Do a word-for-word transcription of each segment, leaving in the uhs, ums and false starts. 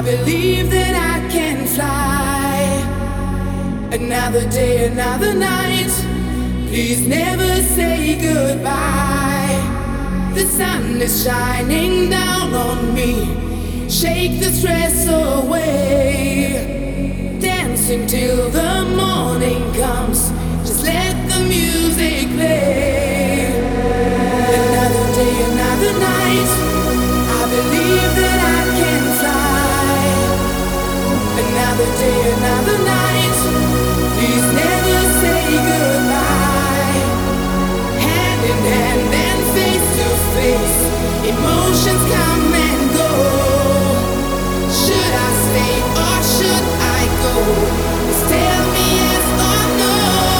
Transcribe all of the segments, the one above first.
believe that I can fly. Another day, another night. Please never say goodbye. The sun is shining down on me. Shake the stress away. Dancing till the morning comes. Just let the music play. Another day, another night. I believe that I can fly. Another day, another night. Please never say goodbye. Hand in hand and face to face. Emotions come and go. Should I stay or should I go? Just tell me yes or no.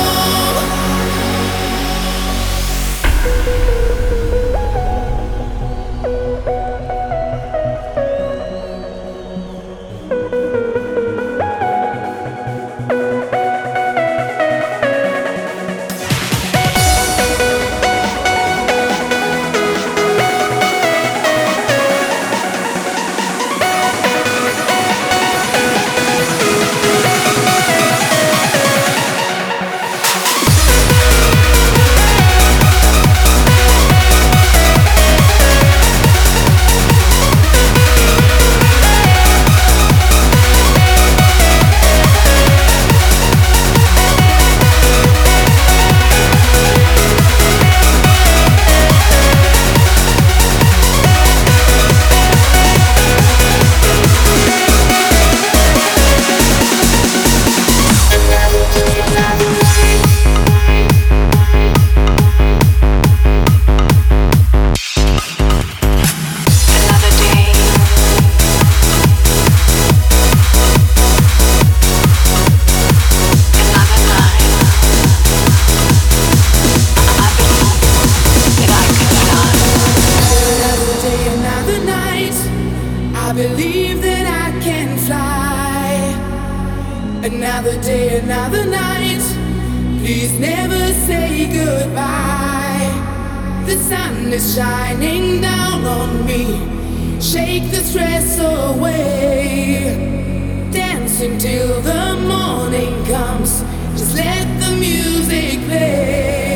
Another day, another night. Please never say goodbye. The sun is shining down on me. Shake the stress away. Dancing till the morning comes. Just let the music play.